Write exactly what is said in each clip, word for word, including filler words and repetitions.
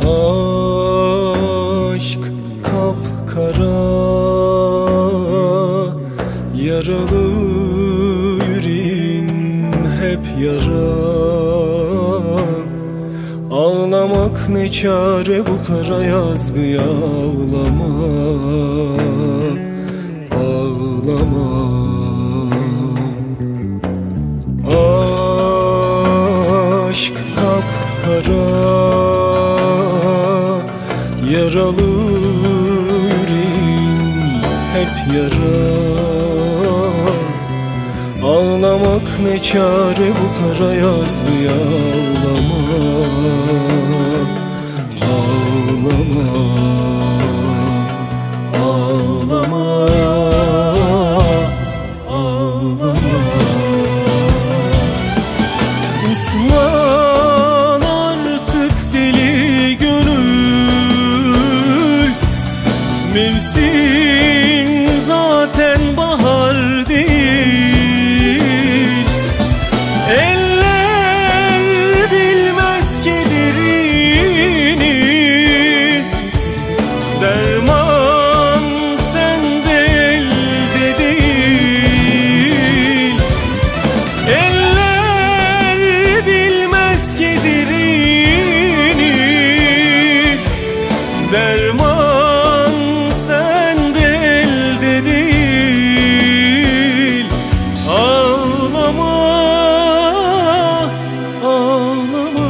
Aşk kapkara, yaralı yüreğin hep yara. Ağlamak ne çare bu kara yazgıya, ağlama, ağlama. Aşk kapkara, yaralı yüreğin hep yara. Ağlamak ne çare bu kara yazgıya, ağlama, ağlama, ağlama, ağlama. Uslan artık deli gönül, mevsim zaten bahar değil. Eller bilmez kederini, derman sende elde değil. Eller bilmez kederini, derman sende elde değil. Ağlama, ağlama.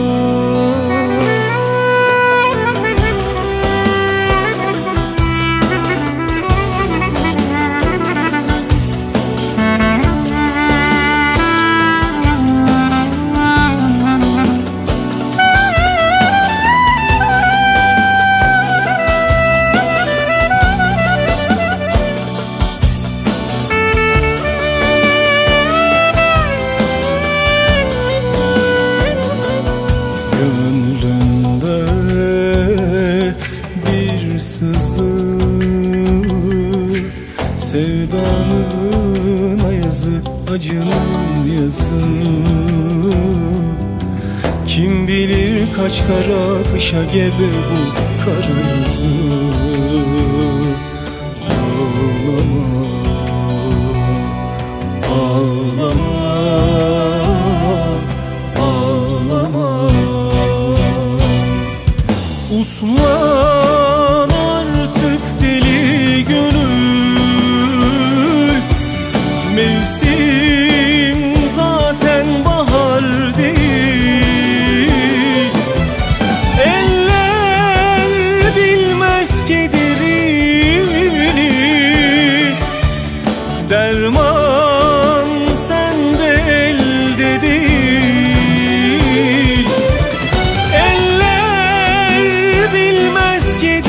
Gönlünde bir sızı, sevdanın ayazı, acının yazı. Kim bilir kaç kara kışa gebe bu kara yazı. Ağlama, ağlama, ağlama. Uslan artık deli gönül, mevsim zaten bahar değil. Eller bilmez kederini, derman sende elde değil. Eller bilmez kederini,